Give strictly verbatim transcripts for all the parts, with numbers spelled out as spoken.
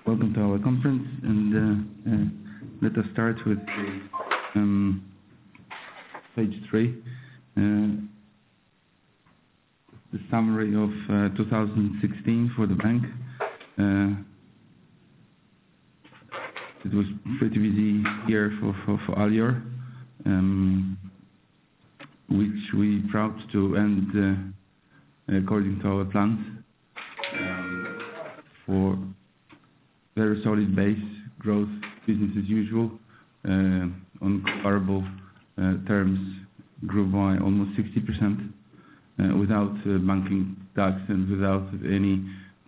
Welcome to our conference, and uh, uh, let us start with um, page three, uh, the summary of uh, two thousand sixteen for the bank. Uh, it was a pretty busy year for, for, for Alior, um, which we proud to end uh, according to our plans um, for very solid base growth, business as usual, uh, on comparable uh, terms grew by almost sixty percent uh, without uh, banking tax and without any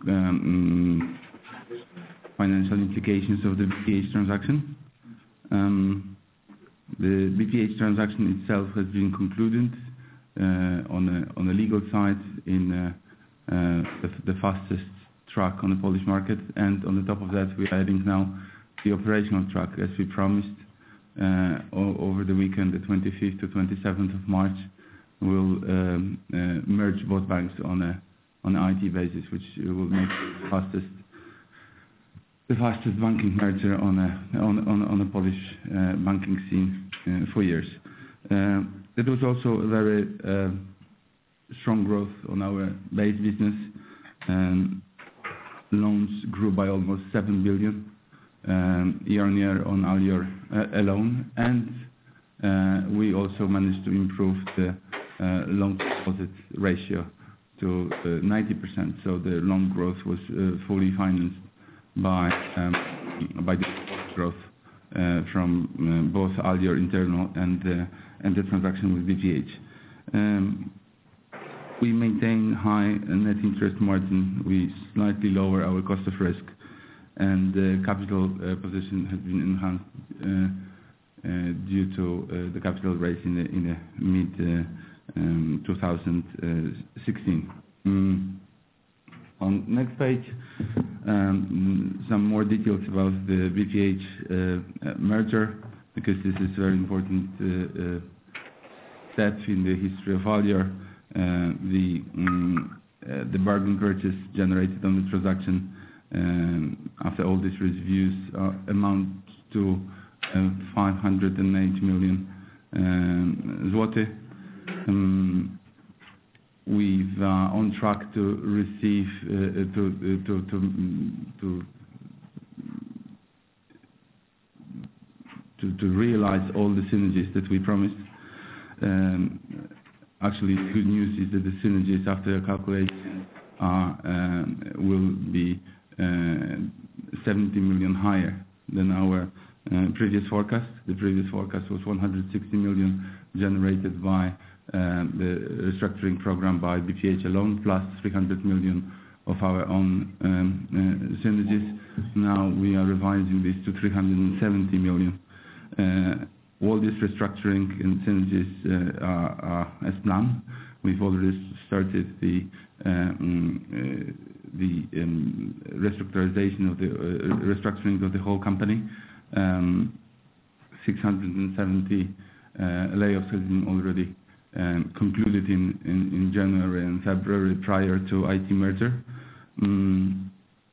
um, financial implications of the B P H transaction. Um, the B P H transaction itself has been concluded uh, on, a, on a legal side in uh, uh, the, the fastest track on the Polish market, and on the top of that we are adding now the operational track as we promised uh, over the weekend, the twenty-fifth to twenty-seventh of March. We'll um, uh, merge both banks on a on an I T basis, which will make the fastest the fastest banking merger on a on on, on a Polish uh, banking scene uh, for years. Uh, it was also a very uh, strong growth on our base business. Um, Loans grew by almost seven billion um, year on year on Alior uh, alone, and uh, we also managed to improve the uh, loan deposit ratio to uh, ninety percent. So the loan growth was uh, fully financed by um, by the growth uh, from uh, both Alior internal and uh, and the transaction with B P H. Um, We maintain high net interest margin. We slightly lower our cost of risk, and the capital uh, position has been enhanced uh, uh, due to uh, the capital raise in the, in the mid uh, um, twenty sixteen. Mm. On next page, um, some more details about the B P H uh, merger, because this is a very important uh, uh, step in the history of Alior. Uh, the um, uh, the bargain purchase generated on the transaction um, after all these reviews uh, amount to uh, five hundred eight million um, zloty. Um, we've uh, on track to receive uh, to, to to to to to realize all the synergies that we promised. Um, Actually, the good news is that the synergies after calculation are, um, will be uh, seventy million higher than our uh, previous forecast. The previous forecast was one hundred sixty million generated by uh, the restructuring program by B P H alone, plus three hundred million of our own um, uh, synergies. Now we are revising this to three hundred seventy million. Uh, All this restructuring and synergies uh, are, are as planned. We've already started the um, uh, the um, restructurization of the uh, restructuring of the whole company. Um, six hundred seventy uh, layoffs have been already um, concluded in, in, in January and February prior to I T merger. Um,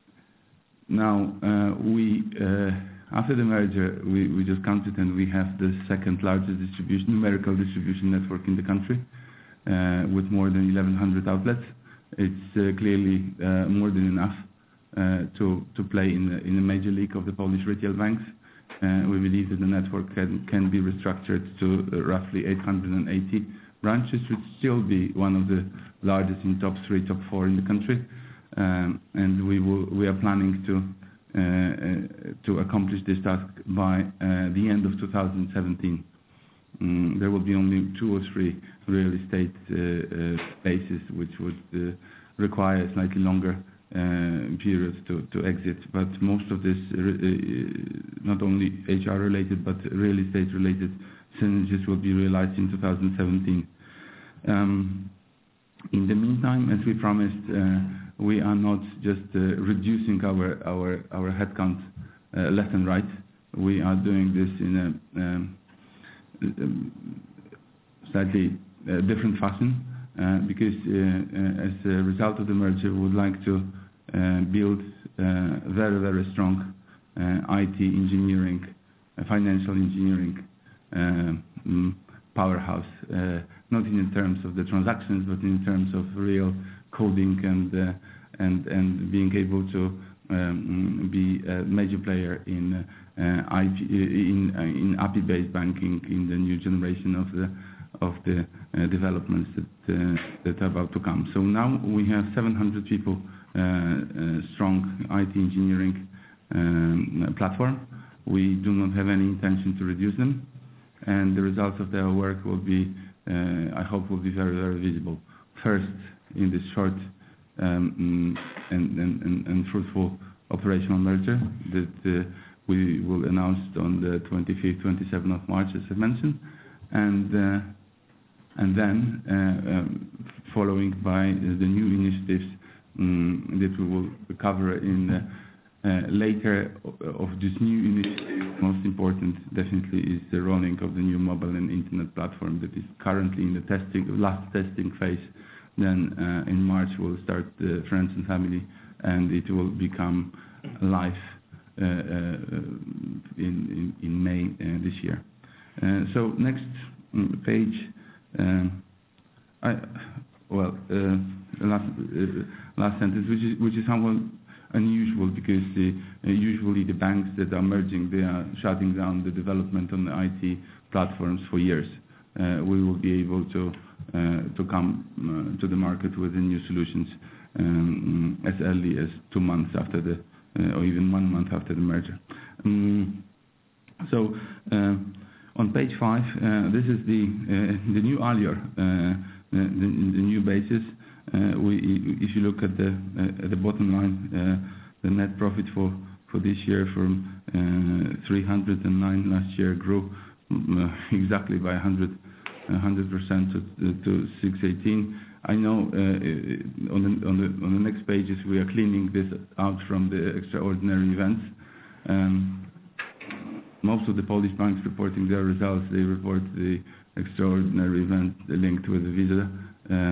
now uh, we. Uh, After the merger, we, we just counted, and we have the second largest distribution, numerical distribution network in the country, uh, with more than eleven hundred outlets. It's uh, clearly uh, more than enough uh, to to play in the, in the major league of the Polish retail banks. Uh, we believe that the network can can be restructured to uh, roughly eight hundred eighty branches, which still be one of the largest in top three, top four in the country. Um, and we will we are planning to. Uh, uh, to accomplish this task by uh, the end of two thousand seventeen. Um, there will be only two or three real estate uh, uh, spaces which would uh, require slightly longer uh, periods to, to exit, but most of this, uh, not only H R related but real estate related synergies will be realized in two thousand seventeen. Um, in the meantime, as we promised, uh, we are not just uh, reducing our our our headcount uh, left and right. We are doing this in a um, slightly uh, different fashion uh, because uh, uh, as a result of the merger, we would like to uh, build uh, very, very strong uh, I T engineering, uh, financial engineering uh, mm, powerhouse, uh, not in terms of the transactions, but in terms of real coding and uh, and and being able to um, be a major player in uh, I P, in uh, in A P I-based banking in the new generation of the of the uh, developments that uh, that are about to come. So now we have seven hundred people, uh, uh, strong I T engineering um, platform. We do not have any intention to reduce them, and the results of their work will be, uh, I hope, will be very, very visible. First, in this short um, and, and, and, and fruitful operational merger that uh, we will announce on the twenty-fifth, twenty-seventh of March, as I mentioned, and uh, and then uh, um, following by the new initiatives um, that we will cover in uh, uh, later of this new initiative. Most important, definitely, is the rolling of the new mobile and internet platform that is currently in the testing, last testing phase. Then uh, in March we'll start the friends and family, and it will become live uh, uh, in, in in May uh, this year. Uh, so next page. Uh, I, well, uh, last uh, last sentence, which is which is somewhat unusual, because the, uh, usually the banks that are merging, they are shutting down the development on the I T platforms for years. Uh, we will be able to uh, to come uh, to the market with the new solutions um, as early as two months after the, uh, or even one month after the merger. Um, so. Uh, On page five, uh, this is the uh, the new Alior, uh, the, the new basis. Uh, we, if you look at the uh, at the bottom line, uh, the net profit for, for this year from uh, three hundred nine last year grew uh, exactly by one hundred percent to, to six eighteen. I know uh, on the on the on the next pages we are cleaning this out from the extraordinary events. Um, Most of the Polish banks reporting their results, they report the extraordinary event linked with the Visa um,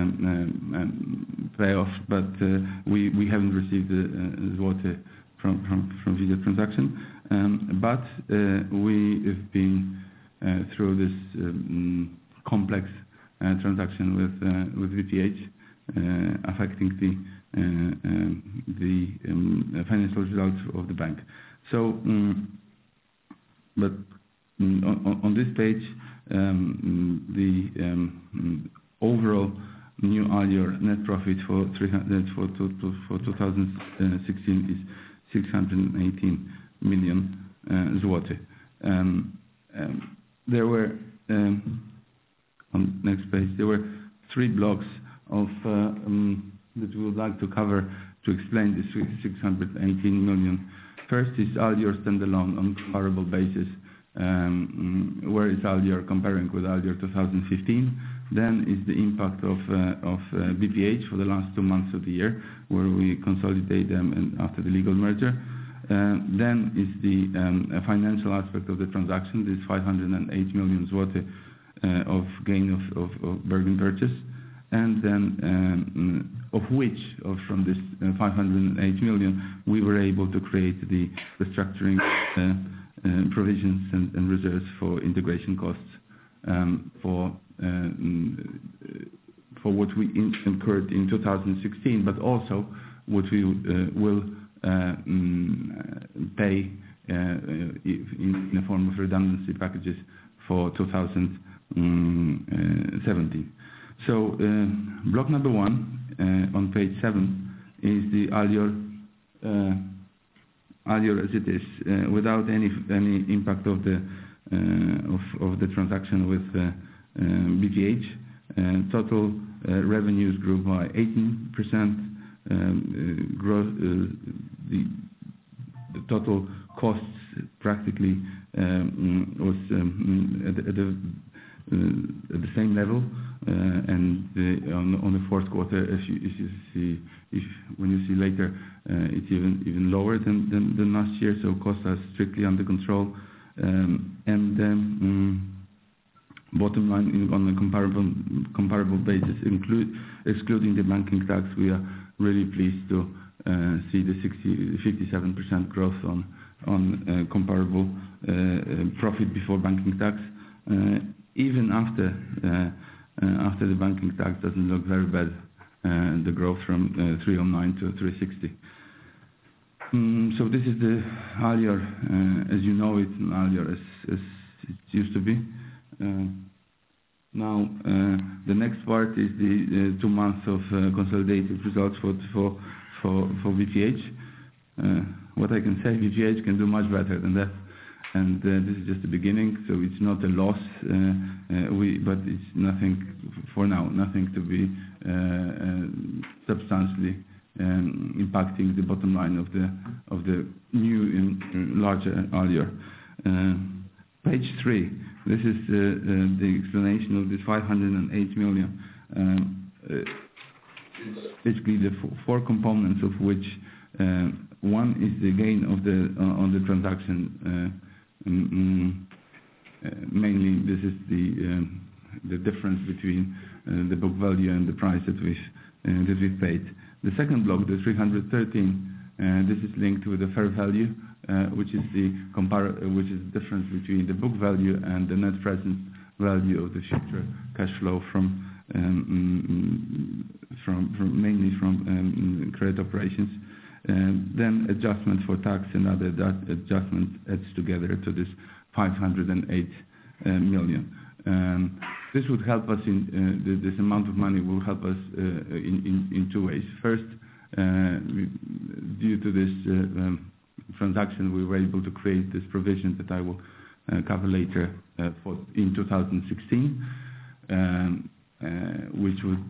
um, payoff, but uh, we we haven't received the uh, zloty from, from from Visa transaction. Um, but uh, we have been uh, through this um, complex uh, transaction with uh, with V P H, uh, affecting the uh, um, the um, financial results of the bank. So. Um, But on, on this page, um, the um, overall new Alior net profit for three hundred for for two thousand sixteen is six hundred eighteen million uh, zloty. Um, um, there were um, on next page there were three blocks of uh, um, that we would like to cover to explain this six hundred eighteen million. First is Alior standalone on comparable basis. Um, where is Alior comparing with Alior two thousand fifteen? Then is the impact of uh, of uh, B P H for the last two months of the year, where we consolidate them and after the legal merger. Uh, then is the um, financial aspect of the transaction. This five hundred eight million zloty uh, of gain of, of, of bargain purchase, and then um, of which, of from this uh, five hundred eight million, we were able to create the restructuring uh, uh, provisions and, and reserves for integration costs um, for uh, for what we in incurred in two thousand sixteen, but also what we uh, will uh, um, pay uh, in, in the form of redundancy packages for two thousand seventeen. So uh, block number one uh, on page seven is the Alior uh, Alior as it is, uh, without any any impact of the uh, of of the transaction with uh, uh, B P H. Uh, total uh, revenues grew by eighteen percent. Um, uh, growth, uh, the the total costs practically um, was um, at, at the uh, at the same level. Uh, and uh, on, on the fourth quarter, as you, as you see, if when you see later, uh, it's even even lower than, than than last year. So costs are strictly under control, um, and um, um, bottom line in, on a comparable comparable basis, include excluding the banking tax, we are really pleased to uh, see the sixty, fifty-seven percent growth on on uh, comparable uh, uh, profit before banking tax, uh, even after uh, uh, after the banking tax doesn't look very bad. Uh, the growth from uh, three oh nine to three sixty. Um, so this is the Alior, uh, as you know, it's an Alior as, as it used to be. Uh, now uh, the next part is the uh, two months of uh, consolidated results for for for for B P H. Uh, what I can say, B P H can do much better than that, and uh, this is just the beginning. So it's not a loss, uh, uh, we but it's nothing for now, nothing to be uh, uh, substantially um, impacting the bottom line of the of the new and larger Alior. Uh, page three. This is uh, uh, the explanation of this five hundred eight million. Um, uh, basically, the f four components of which uh, one is the gain of the uh, on the transaction. Uh, um, uh, mainly, this is the um, the difference between uh, the book value and the price that we've uh, that we've paid. The second block, the three hundred thirteen, uh, this is linked to the fair value, uh, which is the compar uh, which is the difference between the book value and the net present value of the future cash flow from um, from, from mainly from um, credit operations. And then adjustment for tax and other adjustments adds together to this five hundred eight uh, million. Um, this would help us in uh, the, this amount of money will help us uh, in, in, in two ways. First, uh, we, due to this uh, um, transaction, we were able to create this provision that I will uh, cover later uh, for in two thousand sixteen, um, uh, which would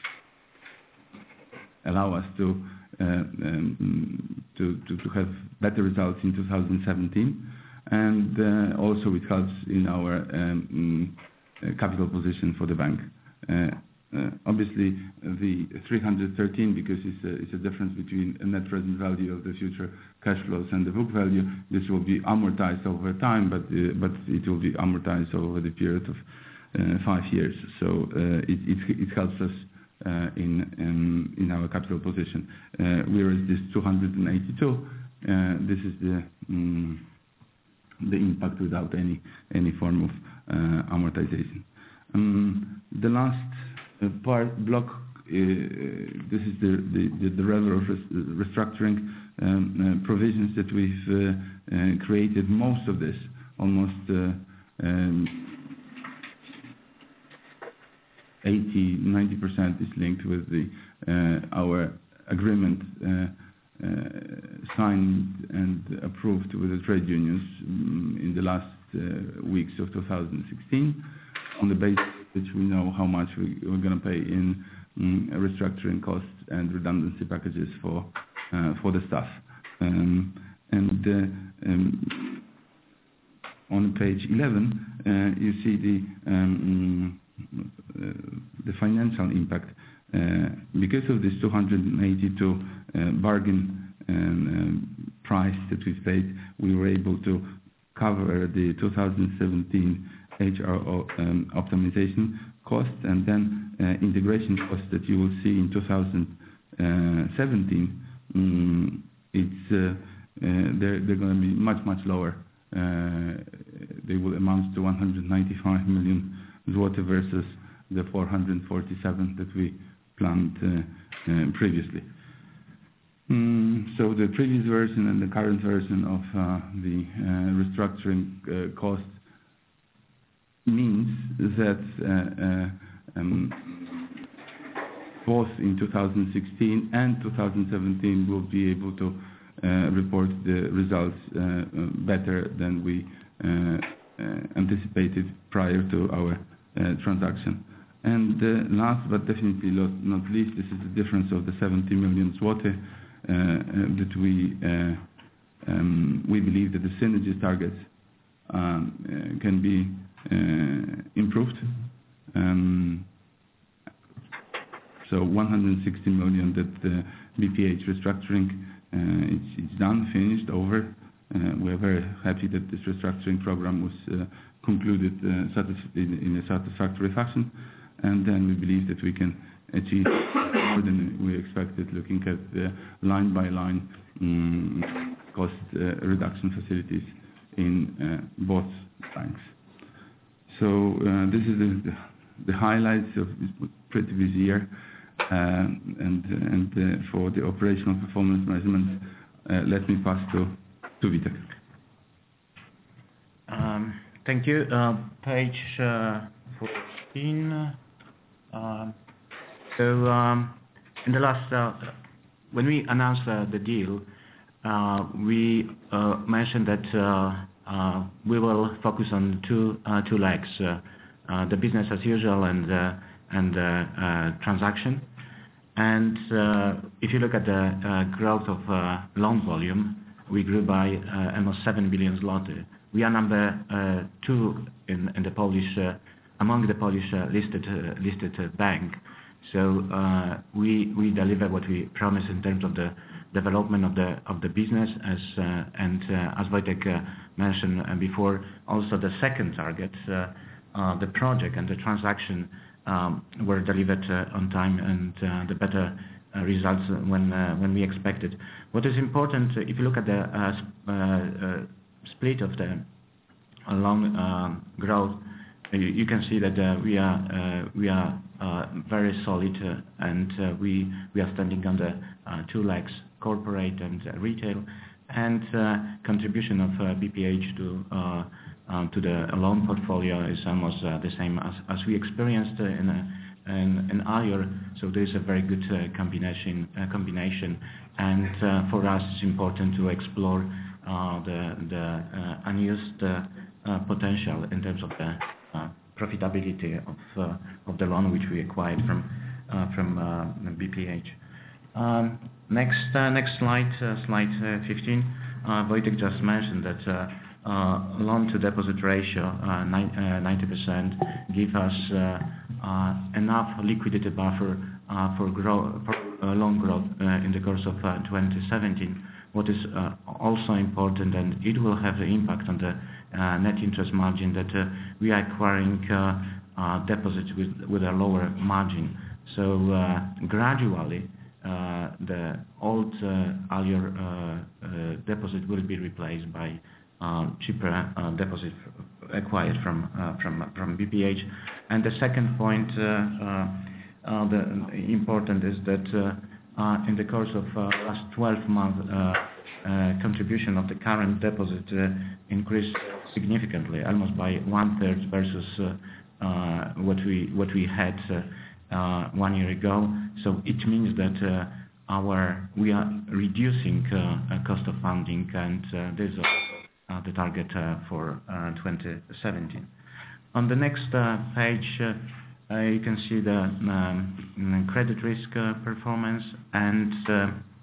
allow us to uh, um, to, to to have better results in two thousand seventeen. And uh, also it helps in our um, uh, capital position for the bank. Uh, uh, obviously, the three hundred thirteen, because it's a, it's a difference between a net present value of the future cash flows and the book value, this will be amortized over time, but uh, but it will be amortized over the period of uh, five years. So uh, it, it it helps us uh, in, in in our capital position. Uh, whereas this two hundred eighty-two, uh, this is the um, the impact without any any form of uh, amortization. Um, the last uh, part block, uh, this is the the, the, the level of restructuring um, uh, provisions that we've uh, uh, created. Most of this, almost uh, um, eighty, ninety percent is linked with the uh, our agreement uh, Uh, signed and approved with the trade unions um, in the last uh, weeks of two thousand sixteen, on the basis which we know how much we, we're going to pay in um, restructuring costs and redundancy packages for uh, for the staff. Um, and uh, um, on page eleven, uh, you see the um, uh, the financial impact. Uh, because of this two hundred eighty-two uh, bargain um, um, price that we paid, we were able to cover the two thousand seventeen H R O um, optimization costs, and then uh, integration costs that you will see in two thousand seventeen. Um, it's uh, uh, they're, they're going to be much much lower. Uh, they will amount to one hundred ninety-five million zloty versus the four hundred forty-seven that we planned uh, uh, previously. Mm, so the previous version and the current version of uh, the uh, restructuring uh, cost means that uh, uh, um, both in two thousand sixteen and two thousand seventeen we'll be able to uh, report the results uh, uh, better than we uh, uh, anticipated prior to our uh, transaction. And uh, last but definitely not least, this is the difference of the seventy million zloty uh, uh, that we uh, um, we believe that the synergies targets um, uh, can be uh, improved. Um, so one hundred sixty million that the B P H restructuring uh, it's, it's done, finished, over. Uh, we are very happy that this restructuring program was uh, concluded uh, in, in a satisfactory fashion. And then we believe that we can achieved more than we expected, looking at the line-by-line um, cost uh, reduction facilities in uh, both banks. So uh, this is the, the, the highlights of this pretty busy year. Uh, and and uh, for the operational performance measurement, uh, let me pass to, to Witek. Um, thank you. Uh, page uh, fourteen. Uh, so um, in the last, uh, when we announced uh, the deal, uh, we uh, mentioned that uh, uh, we will focus on two uh, two legs: uh, uh, the business as usual and uh, and uh, uh, transaction. And uh, if you look at the uh, growth of uh, loan volume, we grew by uh, almost seven billion zloty. We are number uh, two in, in the Polish, uh, among the Polish uh, listed uh, listed uh, bank. So uh, we we deliver what we promised in terms of the development of the of the business, as uh, and uh, as Wojtek uh, mentioned uh, before. Also the second target, uh, uh, the project and the transaction. Um, were delivered uh, on time and uh, the better uh, results when uh, when we expected. What is important, uh, if you look at the uh, sp uh, uh, split of the uh, loan uh, growth, uh, you, you can see that uh, we are uh, we are uh, very solid uh, and uh, we we are standing on the uh, two legs, corporate and uh, retail, and uh, contribution of uh, B P H to uh, Um, to the loan portfolio is almost uh, the same as, as we experienced uh, in, uh, in in Alior. So there is a very good uh, combination uh, combination, and uh, for us it's important to explore uh, the the uh, unused uh, uh, potential in terms of the uh, profitability of uh, of the loan which we acquired from uh, from uh, B P H. Um, next uh, next slide, uh, slide uh, fifteen. Uh, Wojtek just mentioned that. Uh, Uh, loan-to-deposit ratio, uh, ninety percent, give us uh, uh, enough liquidity buffer uh, for, grow, for uh, loan growth uh, in the course of uh, twenty seventeen. What is uh, also important, and it will have the impact on the uh, net interest margin, that uh, we are acquiring uh, uh, deposits with, with a lower margin. So uh, gradually, uh, the old uh, Alior uh, uh, deposit will be replaced by Uh, cheaper uh, deposit acquired from uh, from from B P H. And the second point, uh, uh, uh, the important is that uh, uh, in the course of uh, last twelve months, uh, uh, contribution of the current deposit uh, increased significantly, almost by one third versus uh, uh, what we what we had uh, uh, one year ago. So it means that uh, our we are reducing uh, cost of funding, and uh, there's a Uh, the target uh, for uh, twenty seventeen. On the next uh, page, uh, uh, you can see the um, credit risk uh, performance, and uh,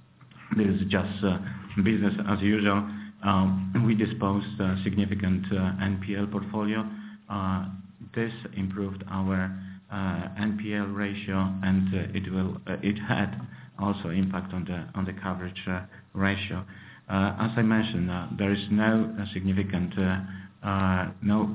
there is just uh, business as usual. Um, we disposed a significant uh, N P L portfolio. Uh, this improved our uh, N P L ratio, and uh, it will uh, it had also impact on the on the coverage uh, ratio. Uh, as I mentioned, uh, there is no uh, significant uh, uh, no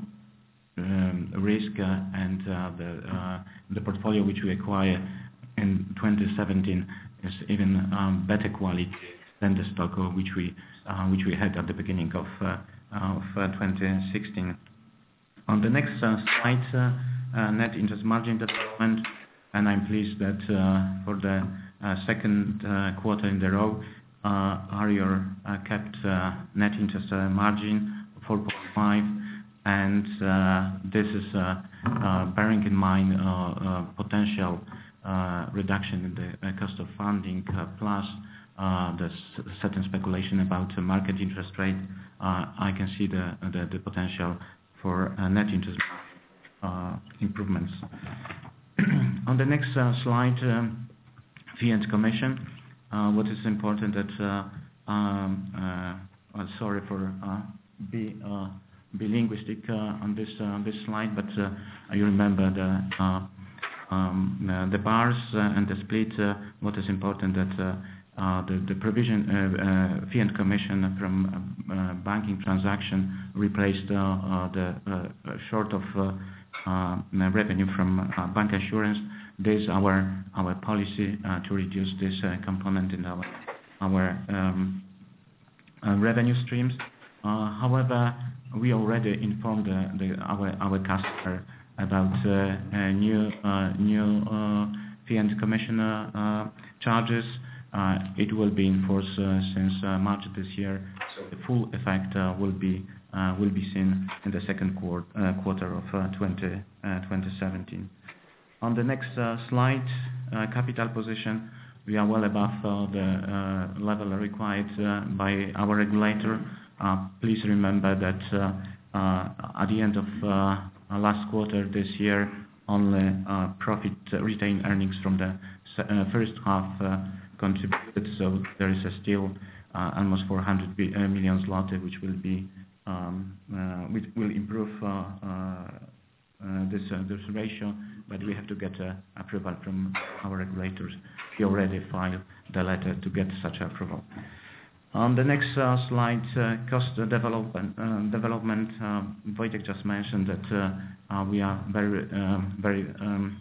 um, risk, uh, and uh, the uh, the portfolio which we acquire in twenty seventeen is even um, better quality than the stock which we uh, which we had at the beginning of uh, of uh, twenty sixteen. On the next uh, slide, uh, uh, net interest margin development, and I'm pleased that uh, for the uh, second uh, quarter in a row, Uh, Alior uh, kept uh, net interest uh, margin four point five, and uh, this is uh, uh, bearing in mind uh, uh, potential uh, reduction in the uh, cost of funding, uh, plus uh, the certain speculation about the market interest rate. Uh, I can see the the, the potential for uh, net interest uh, improvements. On the next uh, slide, um, fee and commission. Uh, what is important that, uh, um, uh, well, sorry for uh, be, uh, be linguistic uh, on this uh, on this slide, but uh, you remember the uh, um, uh, the bars uh, and the split. Uh, what is important that uh, uh, the the provision uh, uh, fee and commission from uh, banking transaction replaced uh, uh, the uh, short of uh, uh, revenue from uh, bank assurance. This our our policy uh, to reduce this uh, component in our our um, uh, revenue streams. Uh, however, we already informed the, the, our our customer about uh, uh, new uh, new uh, fee and commission uh, uh, charges. Uh, it will be in force uh, since uh, March this year, so the full effect uh, will be uh, will be seen in the second quarter uh, quarter of uh, twenty seventeen. On the next uh, slide, uh, capital position, we are well above uh, the uh, level required uh, by our regulator. Uh, please remember that uh, uh, at the end of uh, last quarter this year, only uh, profit uh, retained earnings from the uh, first half uh, contributed, so there is a still uh, almost four hundred million zloty, which will be um, uh, which will improve uh, uh, uh, this uh, this ratio, but we have to get uh, approval from our regulators. We already filed the letter to get such approval. On the next uh, slide, uh, cost development. Uh, development. Uh, Wojtek just mentioned that uh, uh, we are very, uh, very um,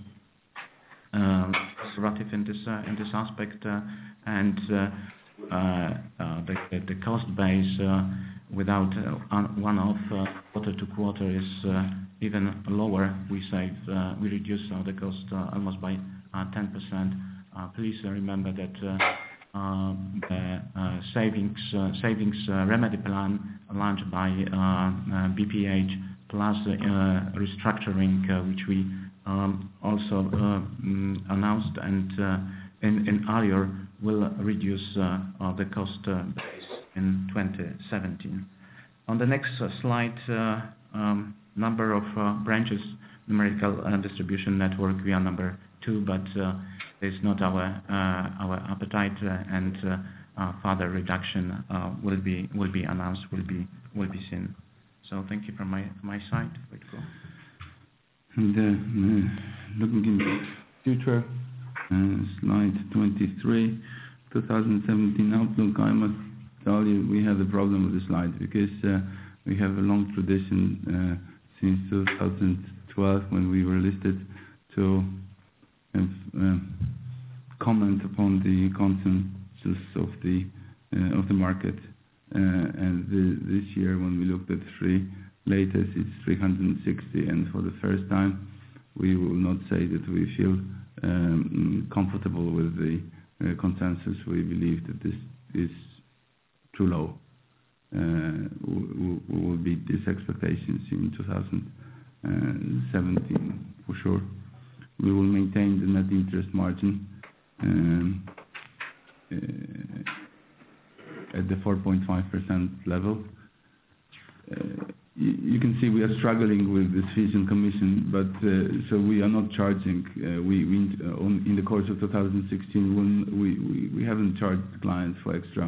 uh, conservative in this uh, in this aspect, uh, and uh, uh, uh, the, the cost base uh, without uh, one-off uh, quarter to quarter is uh, even lower. We save, uh, we reduce uh, the cost uh, almost by uh, ten percent. Uh, please uh, remember that. Uh, Uh, the uh, savings uh, savings uh, remedy plan launched by uh, uh, B P H plus uh, restructuring, uh, which we um, also uh, mm, announced and uh, in, in earlier will reduce uh, uh, the cost uh, base in twenty seventeen. On the next uh, slide, uh, um, number of uh, branches, numerical uh, distribution network, we are number two, but uh, it's not our uh, our appetite, uh, and uh, uh, further reduction uh, will be will be announced, will be will be seen. So thank you from my from my side. And uh, uh, looking in the future, uh, slide twenty-three, twenty seventeen outlook. I must tell you, we have a problem with the slide because uh, we have a long tradition uh, since two thousand twelve when we were listed to have uh, comment upon the consensus of the uh, of the market, uh, and the, this year when we looked at three latest, it's three hundred sixty, and for the first time we will not say that we feel um, comfortable with the uh, consensus. We believe that this is too low. Uh, we, we will beat these expectations in two thousand seventeen for sure. We will maintain the net interest margin um, uh, at the four point five percent level. Uh, you, you can see we are struggling with this fees and commission, but uh, so we are not charging. Uh, we we uh, on, in the course of two thousand sixteen, when we, we, we haven't charged clients for extra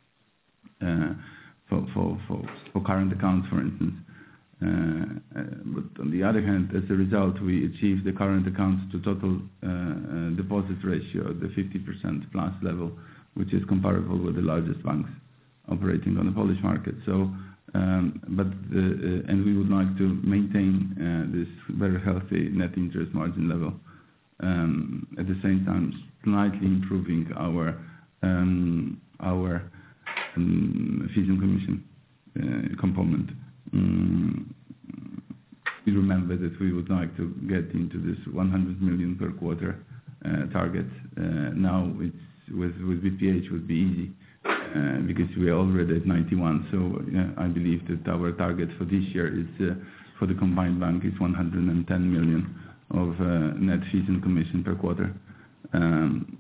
uh, for, for, for, for current accounts, for instance. Uh, uh, but on the other hand, as a result, we achieved the current accounts to total uh, uh, deposit ratio at the fifty percent plus level, which is comparable with the largest banks operating on the Polish market. So, um, but the, uh, and we would like to maintain uh, this very healthy net interest margin level. Um, at the same time, slightly improving our um, our um, fees and commission uh, component. Um, we remember that we would like to get into this one hundred million per quarter uh, target. Uh, now it's with with B P H would be easy uh, because we are already at ninety-one. So uh, I believe that our target for this year is uh, for the combined bank is one hundred ten million of uh, net fees and commission per quarter. Um,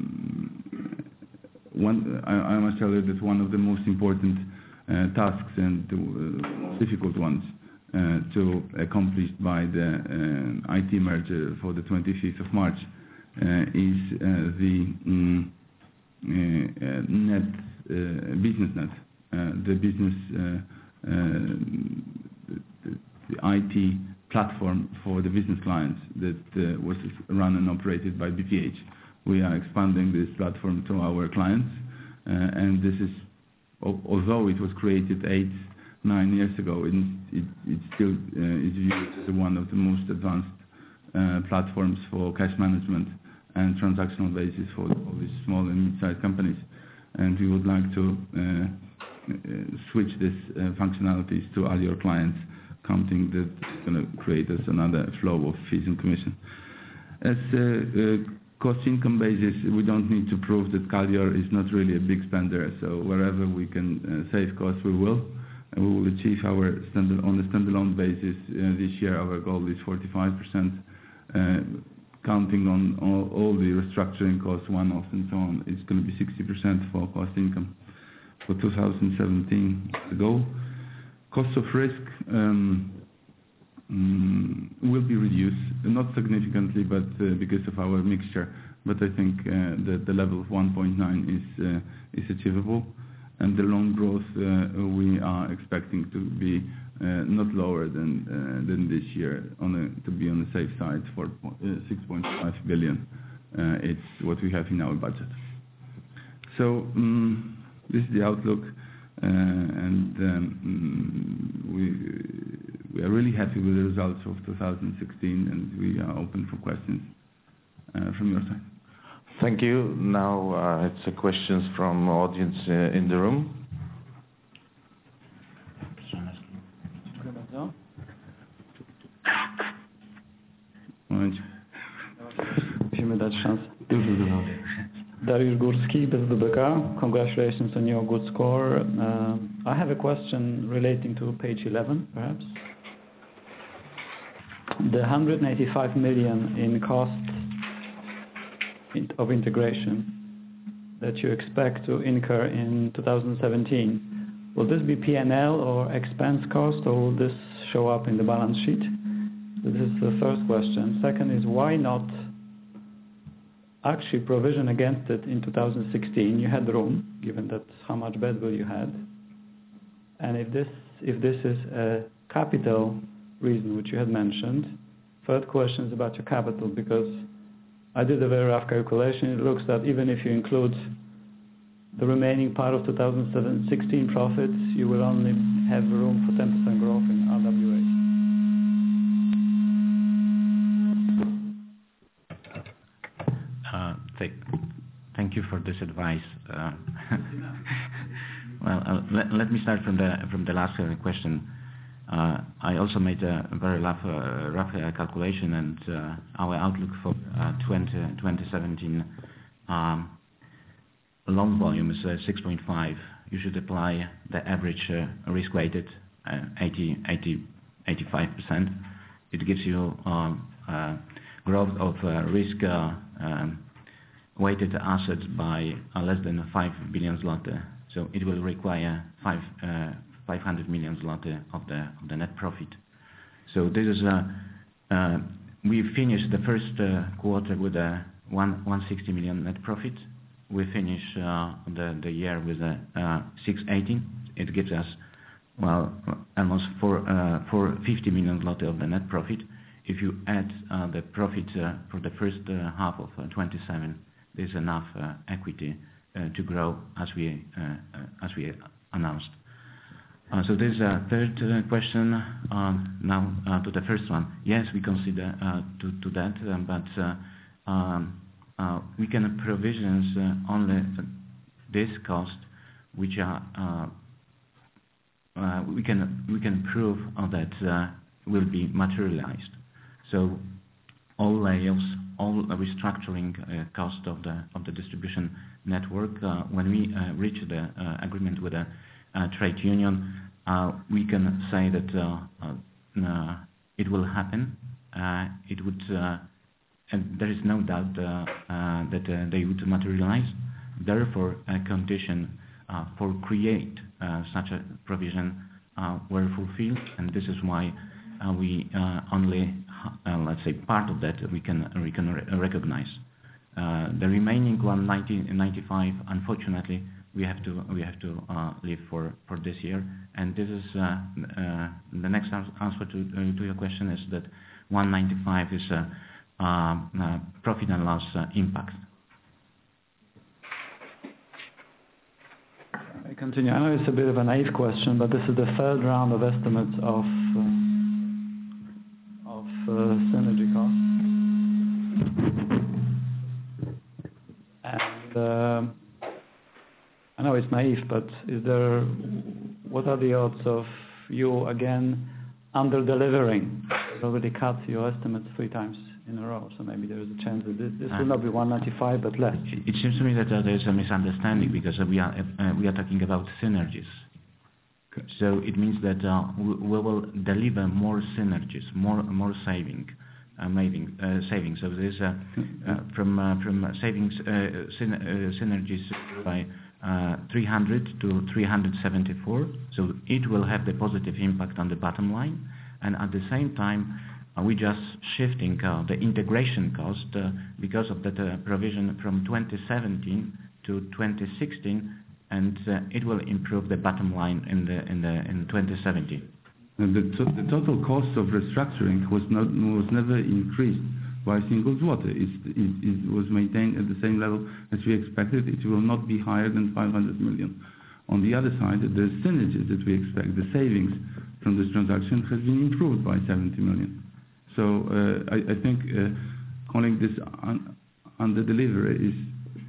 one, I, I must tell you that one of the most important Uh, tasks and the uh, difficult ones uh, to accomplish by the uh, I T merger for the twenty-fifth of March uh, is uh, the um, uh, net uh, business net, uh, the business uh, uh, the, the I T platform for the business clients that uh, was run and operated by B P H. We are expanding this platform to our clients, uh, and this is. Although it was created eight, nine years ago, it, it, it still uh, is viewed as one of the most advanced uh, platforms for cash management and transactional basis for all these small and mid-sized companies. And we would like to uh, uh, switch this uh, functionalities to all your clients, counting that it's going to create us another flow of fees and commission. As uh, uh, cost income basis, we don't need to prove that Calior is not really a big spender. So wherever we can uh, save costs, we will. And we will achieve our standard on a standalone basis. Uh, this year, our goal is forty-five percent. Uh, counting on all, all the restructuring costs, one-offs and so on, it's going to be sixty percent for cost income for two thousand seventeen ago. Cost of risk um, um, will be reduced, not significantly, but uh, because of our mixture. But I think uh, that the level of one point nine is uh, is achievable, and the loan growth uh, we are expecting to be uh, not lower than uh, than this year, on a, to be on the safe side for uh, six point five billion. Uh, it's what we have in our budget. So um, this is the outlook, uh, and um, we we are really happy with the results of two thousand sixteen, and we are open for questions uh, from your side. Thank you. Now uh, it's a questions from audience uh, in the room. Musimy dać szansę. Dariusz Górski, B S D B K. Congratulations on your good score. Uh, I have a question relating to page eleven, perhaps. The one hundred eighty-five million in cost of integration that you expect to incur in two thousand seventeen, will this be P and L or expense cost, or will this show up in the balance sheet? This is the first question. Second is, why not actually provision against it in two thousand sixteen? You had room, given that how much badwill you had. And if this if this is a capital reason, which you had mentioned. Third question is about your capital, because I did a very rough calculation. It looks that even if you include the remaining part of two thousand sixteen profits, you will only have room for ten percent growth in R W A. Uh, th thank you for this advice. Uh, well, uh, let, let me start from the from the last uh, question. Uh, I also made a very rough, uh, rough uh, calculation, and uh, our outlook for uh, twenty seventeen um, loan volume is uh, six point five. You should apply the average uh, risk-weighted uh, eighty, eighty, eighty-five percent. It gives you um, uh, growth of uh, risk uh, um, weighted assets by uh, less than five billion zloty. So it will require five. Uh, five hundred million zloty of the of the net profit. So this is a uh, we finished the first uh, quarter with a one one sixty million net profit. We finish uh, the the year with a uh, six eighteen. It gives us well almost four uh, four fifty million zloty of the net profit. If you add uh, the profit uh, for the first uh, half of uh, twenty-seven, there's enough uh, equity uh, to grow as we uh, uh, as we announced. Uh, so there's a third uh, question um, now uh, to the first one. Yes, we consider uh, to, to that, uh, but uh, um, uh, we can provisions uh, only this cost, which are uh, uh, we can we can prove uh, that uh, will be materialized. So all layoffs, all restructuring uh, cost of the of the distribution network. Uh, when we uh, reach the uh, agreement with the Uh, trade union, uh, we can say that uh, uh, uh, it will happen. Uh, it would, uh, and there is no doubt uh, uh, that uh, they would materialize. Therefore, a condition uh, for create uh, such a provision uh, were fulfilled, and this is why uh, we uh, only, uh, let's say, part of that we can we can re recognize. Uh, the remaining one ninety-five, unfortunately, we have to we have to uh, live for for this year, and this is uh, uh, the next answer to uh, to your question is that one ninety-five is a uh, uh, profit and loss uh, impact. I continue. I know it's a bit of a naive question, but this is the third round of estimates of uh, of uh, synergy costs. naive, but is there, what are the odds of you again under-delivering? You already cut your estimates three times in a row, so maybe there is a chance that this, this will not be one ninety-five, but less. It seems to me that uh, there is a misunderstanding because uh, we are uh, we are talking about synergies. So it means that uh, we, we will deliver more synergies, more more saving, uh, maybe, uh, savings. So there's uh, uh, from uh, from savings uh, syn uh, synergies by uh, three hundred to three hundred seventy-four. So it will have the positive impact on the bottom line, and at the same time, uh, we just shifting uh, the integration cost uh, because of that uh, provision from twenty seventeen to twenty sixteen. And uh, it will improve the bottom line in the in the in twenty seventeen. And the, to, the total cost of restructuring was not was never increased by a single zloty. It, it, it was maintained at the same level as we expected. It will not be higher than five hundred million. On the other side, the synergies that we expect, the savings from this transaction, has been improved by seventy million. So uh, I, I think uh, calling this un, under delivery is.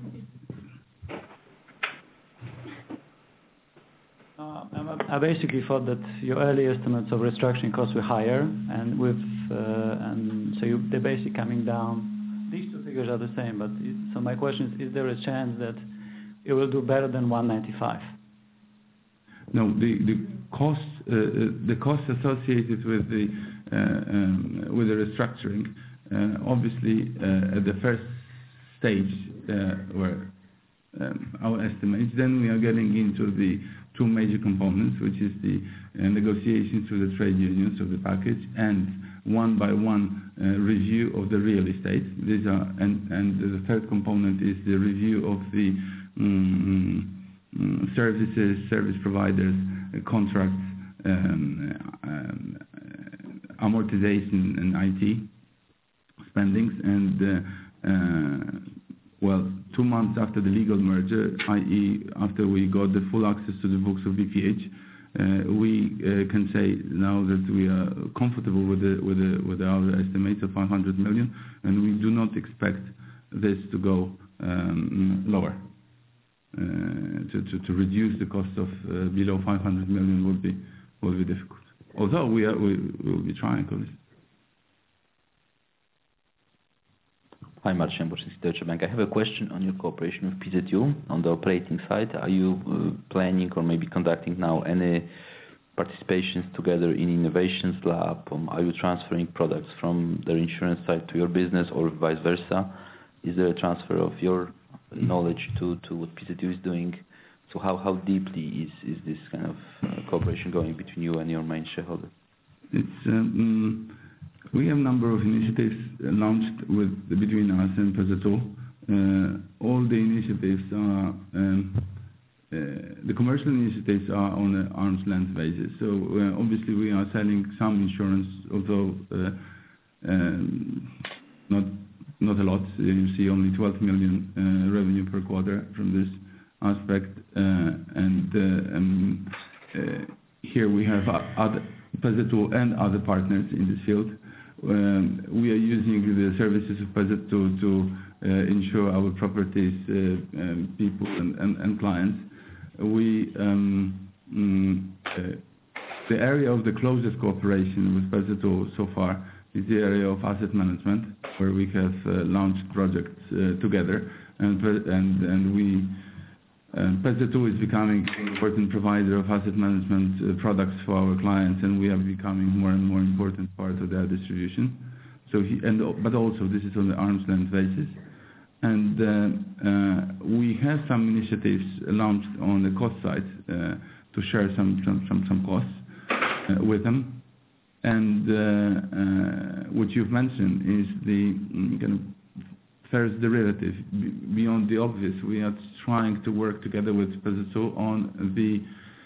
I basically thought that your early estimates of restructuring costs were higher, and with uh, and so you, they're basically coming down. These two figures are the same, but it, so my question is: is there a chance that it will do better than one ninety-five? No, the the cost uh, the costs associated with the uh, um, with the restructuring, uh, obviously uh, at the first stage uh, were um, our estimates. Then we are getting into the two major components, which is the uh, negotiations with the trade unions of the package and one by one uh, review of the real estate. These are and, and the third component is the review of the um, um, services, service providers, uh, contracts, um, um, uh, amortization and I T spendings, and uh, uh, well, two months after the legal merger, that is after we got the full access to the books of B P H, uh, we uh, can say now that we are comfortable with the, with the, with our estimates of five hundred million, and we do not expect this to go um, lower. Uh, to, to, to reduce the cost of uh, below five hundred million would be would be difficult. Although we are, we will be trying, obviously. Hi, Marcin Boczynski, Deutsche Bank. I have a question on your cooperation with P Z U on the operating side. Are you uh, planning or maybe conducting now any participations together in Innovations Lab? Um, are you transferring products from their insurance side to your business or vice versa? Is there a transfer of your knowledge to, to what P Z U is doing? So how, how deeply is, is this kind of uh, cooperation going between you and your main shareholder? It's um, We have a number of initiatives launched with between us and P Z U. Uh, all the initiatives are, um, uh, the commercial initiatives are on an arm's length basis. So uh, obviously we are selling some insurance, although uh, um, not not a lot. You see only twelve million uh, revenue per quarter from this aspect, uh, and uh, um, uh, here we have other P Z U and other partners in this field. Um, we are using the services of P Z U to uh, insure our properties, uh, um, people and, and, and clients. We um, mm, uh, the area of the closest cooperation with P Z U so far is the area of asset management, where we have uh, launched projects uh, together, and and and we. Uh, P Z U is becoming an important provider of asset management uh, products for our clients, and we are becoming more and more important part of their distribution. So, he, and but also this is on the arm's length basis, and uh, uh, we have some initiatives launched on the cost side uh, to share some some some, some costs uh, with them, and uh, uh, what you've mentioned is the mm, kind of first derivative. Beyond the obvious, we are trying to work together with P Z U on the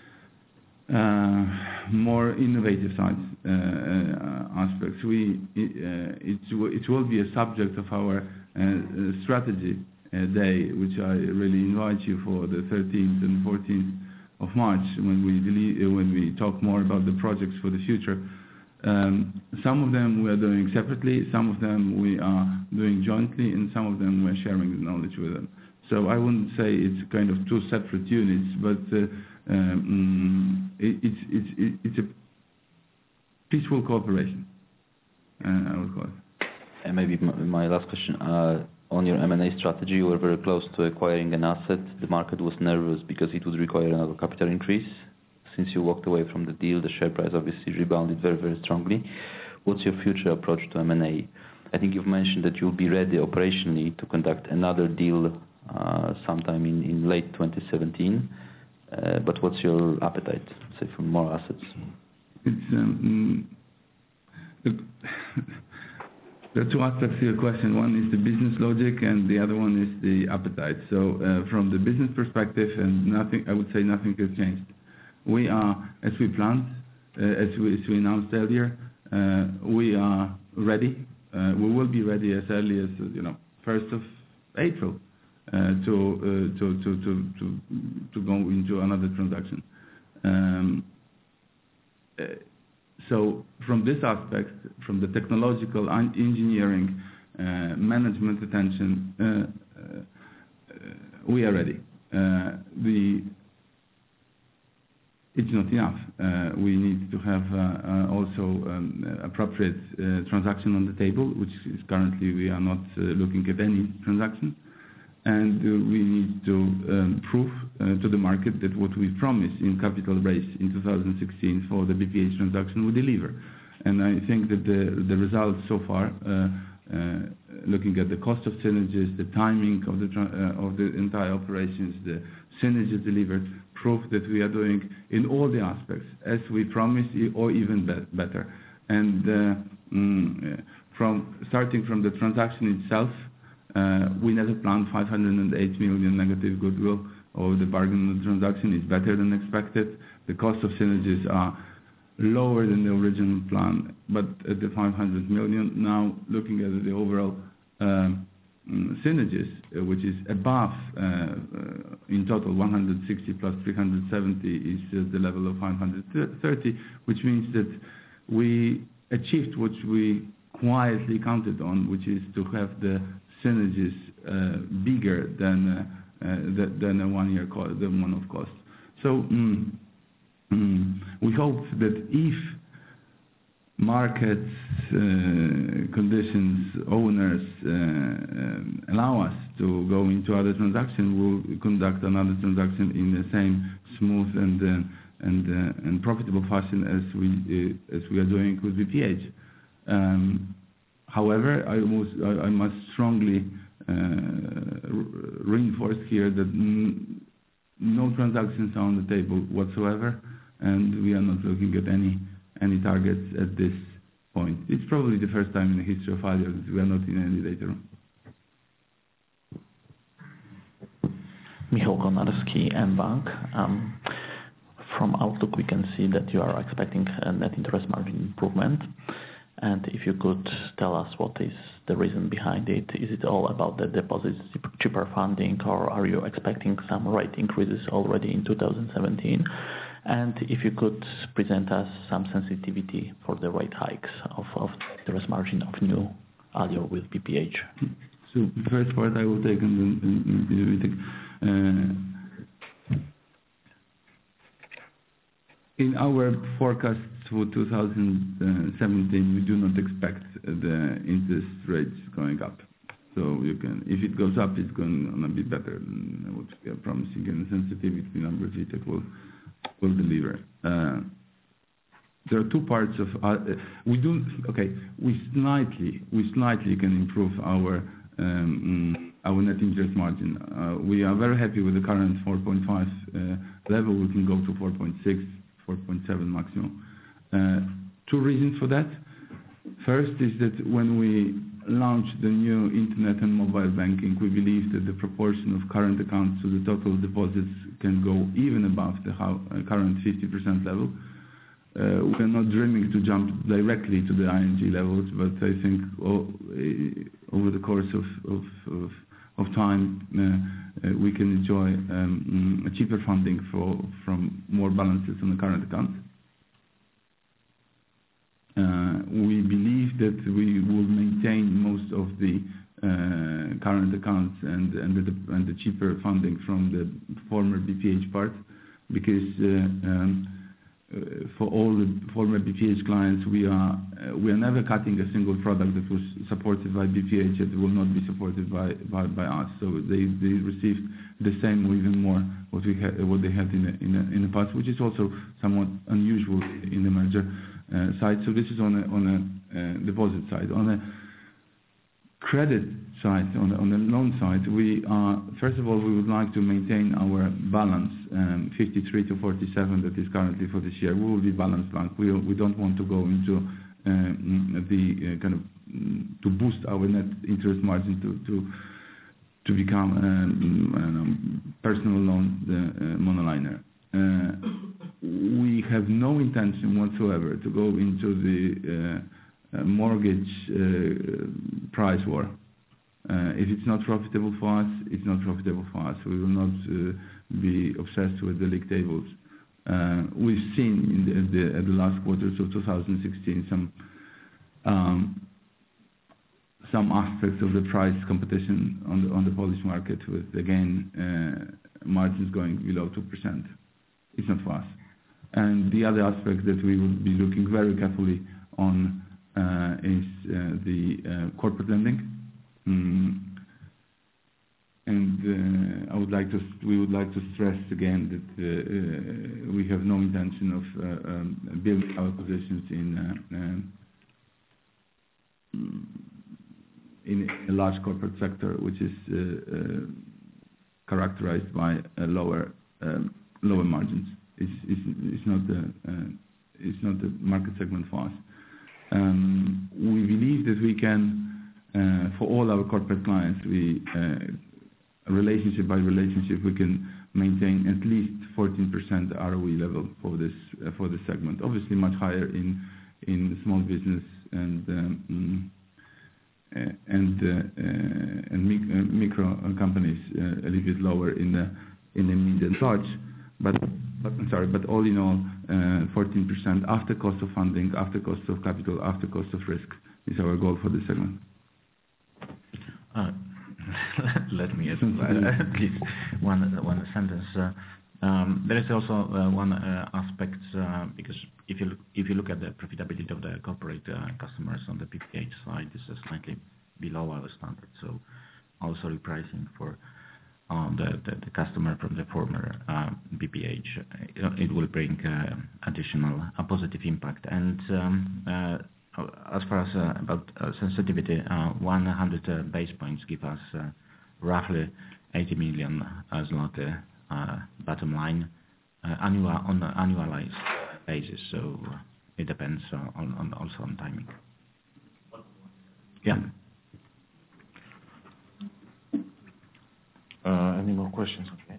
uh, more innovative side uh, uh, aspects. We uh, it, it will be a subject of our uh, strategy uh, day, which I really invite you for the thirteenth and fourteenth of March, when we delete, when we talk more about the projects for the future. Um, some of them we are doing separately, some of them we are doing jointly, and some of them we're sharing the knowledge with them. So I wouldn't say it's kind of two separate units, but uh, um, it, it's it's it's a peaceful cooperation. Uh, I would call it. And maybe my last question. Uh, on your M and A strategy, you were very close to acquiring an asset. The market was nervous because it would require another capital increase. Since you walked away from the deal, the share price obviously rebounded very, very strongly. What's your future approach to M and A? I think you've mentioned that you'll be ready operationally to conduct another deal uh, sometime in, in late twenty seventeen. Uh, but what's your appetite, say, for more assets? It's um, look, there are two aspects to your question. One is the business logic, and the other one is the appetite. So, uh, from the business perspective, and nothing, I would say nothing has changed. We are, as we planned, uh, as, we, as we announced earlier, uh, we are ready. Uh, we will be ready as early as you know, first of April, uh, to, uh, to to to to to go into another transaction. Um, uh, so, from this aspect, from the technological and engineering, uh, management attention, uh, uh, uh, we are ready. Uh, the It's not enough. Uh, we need to have uh, uh, also um, appropriate uh, transaction on the table, which is currently we are not uh, looking at any transaction. And uh, we need to um, prove uh, to the market that what we promised in capital raise in two thousand sixteen for the B P H transaction we deliver. And I think that the, the results so far, uh, uh, looking at the cost of synergies, the timing of the, uh, of the entire operations, the synergies delivered, proof that we are doing in all the aspects as we promised, or even be better. And uh, mm, from starting from the transaction itself, uh, we never planned five hundred eight million negative goodwill over the bargain of the transaction. Is better than expected. The cost of synergies are lower than the original plan, but at the five hundred million. Now, looking at the overall um, synergies, uh, which is above, uh, uh, in total one hundred sixty plus three hundred seventy is uh, the level of five hundred thirty, which means that we achieved what we quietly counted on, which is to have the synergies uh, bigger than uh, uh, than a one-year cost, than one-off cost. So mm, mm, we hope that if markets, uh, conditions, owners uh, um, allow us to go into other transactions, we'll conduct another transaction in the same smooth and uh, and uh, and profitable fashion as we uh, as we are doing with B P H. Um, however, I must I, I must strongly uh, reinforce here that n no transactions are on the table whatsoever, and we are not looking at any. any targets at this point. It's probably the first time in the history of Alior that we are not in any data room. Michał Konarski, mBank. Um, from Outlook, we can see that you are expecting a net interest margin improvement. And if you could tell us what is the reason behind it, is it all about the deposits, cheaper funding, or are you expecting some rate increases already in two thousand seventeen? And if you could present us some sensitivity for the rate hikes of, of interest margin of new Alior with B P H. So the first part I will take, and then you take. Uh, in our forecast for two thousand seventeen, we do not expect the interest rates going up. So you can, if it goes up, it's going to be better than what we are promising, and the sensitivity numbers it will. will deliver. Uh, there are two parts of uh, we do okay. We slightly we slightly can improve our um, our net interest margin. Uh, we are very happy with the current four point five uh, level. We can go to four point six, four point seven maximum. Uh, two reasons for that. First is that when we launched the new internet and mobile banking, we believe that the proportion of current accounts to the total deposits can go even above the how, uh, current fifty percent level. Uh, we are not dreaming to jump directly to the I N G levels, but I think all, uh, over the course of, of, of, of time uh, uh, we can enjoy um, a cheaper funding for, from more balances on the current account. Uh, we believe that we will maintain most of the uh, current current accounts and and the and the cheaper funding from the former B P H part, because uh, um, uh, for all the former B P H clients, we are uh, we are never cutting a single product that was supported by B P H that will not be supported by by, by us. So they they received the same or even more what we had what they had in the, in the, in the past, which is also somewhat unusual in the merger uh, side. So this is on a on a uh, deposit side. On a credit side, on the, on the loan side, we are, first of all, we would like to maintain our balance, um, fifty-three to forty-seven that is currently for this year. We will be balanced bank. We, we don't want to go into uh, the uh, kind of, to boost our net interest margin to, to, to become um, um, personal loan uh, uh, monoliner. Uh, we have no intention whatsoever to go into the uh, Uh, mortgage uh, price war. Uh, if it's not profitable for us, it's not profitable for us. We will not uh, be obsessed with the league tables. Uh, we've seen in the, the, at the last quarters of two thousand sixteen some um, some aspects of the price competition on the on the Polish market, with again uh, margins going below two percent. It's not for us. And the other aspect that we will be looking very carefully on Uh, is uh, the uh, corporate lending, mm. and uh, I would like to we would like to stress again that uh, uh, we have no intention of uh, um, building our positions in uh, uh, in a large corporate sector, which is uh, uh, characterized by uh, lower um, lower margins. It's, it's, it's not the uh, it's not the market segment for us. Um, we believe that we can, uh, for all our corporate clients, we uh, relationship by relationship, we can maintain at least fourteen percent R O E level for this uh, for this segment. Obviously, much higher in in small business and um, uh, and uh, uh, and mic uh, micro companies, uh, a little bit lower in the in the mid and large, but. But, I'm sorry, but all in all, uh, fourteen percent after cost of funding, after cost of capital, after cost of risk is our goal for this segment. Uh, let me add uh, please one one sentence. Uh, um, there is also uh, one uh, aspect uh, because if you look, if you look at the profitability of the corporate uh, customers on the P P H side, this is slightly below our standard. So also repricing for on the, the, the customer from the former uh, B P H, uh, it will bring uh, additional a positive impact. And um, uh, as far as uh, about uh, sensitivity, uh, one hundred uh, base points give us uh, roughly eighty million as zloty uh, bottom line uh, annual on an annualized basis. So it depends on, on also on timing. Yeah. Uh, any more questions? Okay.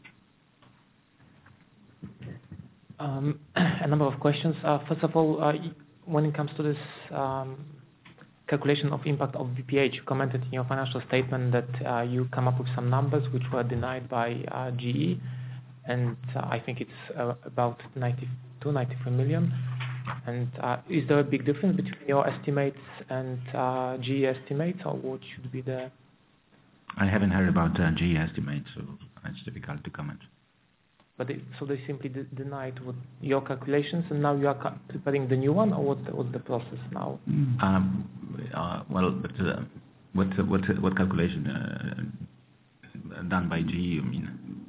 Um, a number of questions. Uh, first of all, uh, when it comes to this um, calculation of impact of B P H, you commented in your financial statement that uh, you come up with some numbers which were denied by uh, G E, and uh, I think it's uh, about ninety-two, ninety-three million. And uh, is there a big difference between your estimates and uh, G E estimates, or what should be the? I haven't heard about uh, G E estimates, so it's difficult to comment. But they, so they simply de denied what, your calculations, and now you are preparing the new one, or what's the, what's the process now? Um, uh, well, but, uh, what what what calculation uh, done by G E? You mean?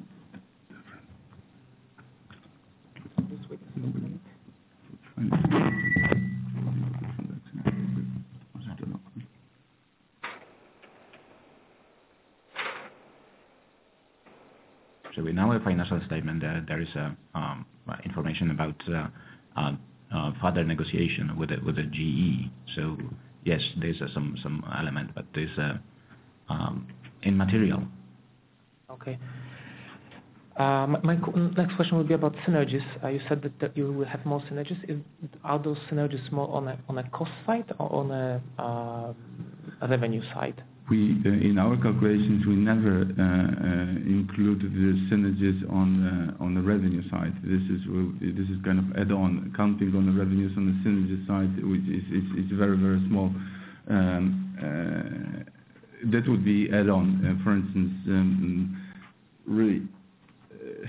So in our financial statement, uh, there is uh, um, information about uh, uh, uh, further negotiation with the, with the G E. So yes, there's uh, some some element, but there's uh, um, immaterial. Okay. Uh, my, my next question will be about synergies. Uh, you said that, that you will have more synergies. Is, are those synergies more on a on a cost side or on a, uh, a revenue side? We, uh, in our calculations, we never uh, uh, included the synergies on uh, on the revenue side. This is this is kind of add-on, counting on the revenues on the synergy side, which is is, is very very small. Um, uh, that would be add-on. Uh, for instance, um, really. Uh,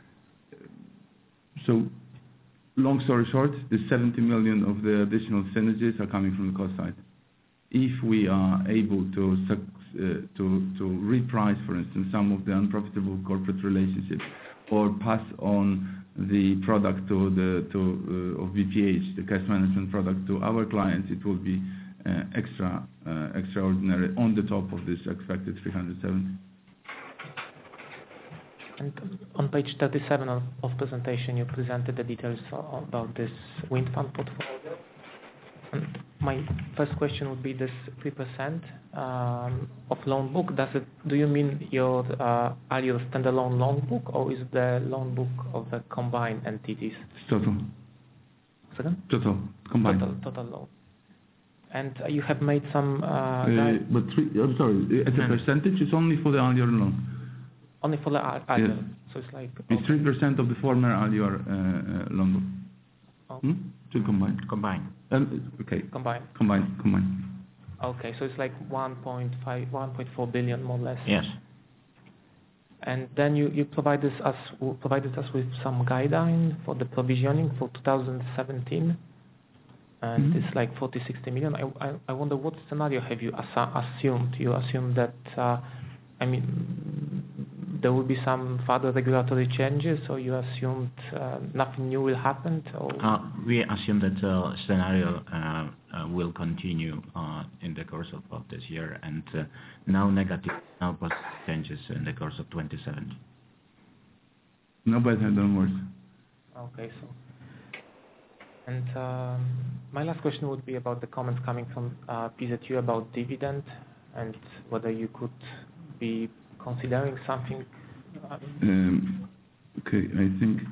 so, long story short, the seventy million of the additional synergies are coming from the cost side. If we are able to uh, to to reprice, for instance, some of the unprofitable corporate relationships, or pass on the product to the to uh, of B P H, the cash management product, to our clients, it will be uh, extra uh, extraordinary on the top of this expected three hundred seventy. And on page thirty-seven of, of presentation, you presented the details about this wind fund portfolio. And my first question would be this three percent um, of loan book. Does it? Do you mean your uh, Alior standalone loan book, or is it the loan book of the combined entities? Total. Second? Total. Combined. Total, total loan. And uh, you have made some. Uh, uh, but three, I'm sorry. As a percentage, it's only for the Alior loan. Only for the Alior. Yes. So it's like. It's three okay. percent of the former Alior uh, uh, loan book. Oh. Hmm? To combine. Combined. Um, okay. Combined. Combined. Combined. Okay, so it's like one point five, one point four billion more or less. Yes. And then you, you provided us provided us with some guideline for the provisioning for two thousand seventeen, and mm-hmm. it's like forty, sixty million. I, I, I wonder what scenario have you assu- assumed? You assume that, uh, I mean, there will be some further regulatory changes, or you assumed uh, nothing new will happen? Or? Uh, we assume that uh, scenario uh, uh, will continue uh, in the course of, of this year, and uh, no negative, no positive changes in the course of twenty seventeen. No better than worse. Okay, so. And um, my last question would be about the comments coming from uh, P Z U about dividend, and whether you could be considering something. Um, okay, I think.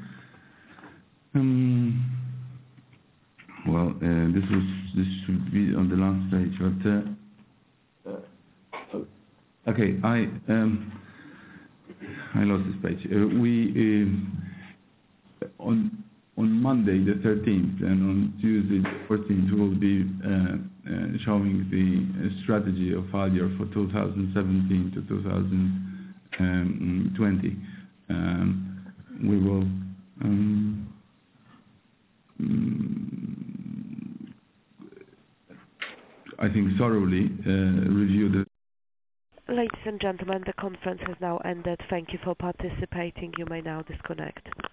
Um, well, uh, this was this should be on the last page, but uh, uh, okay, I um, I lost this page. Uh, we uh, on on Monday the thirteenth and on Tuesday the fourteenth we will be uh, uh, showing the uh, strategy of Alior for two thousand seventeen to two thousand twenty. Um, we will um, I think thoroughly uh, review the. Ladies and gentlemen, the conference has now ended. Thank you for participating. You may now disconnect.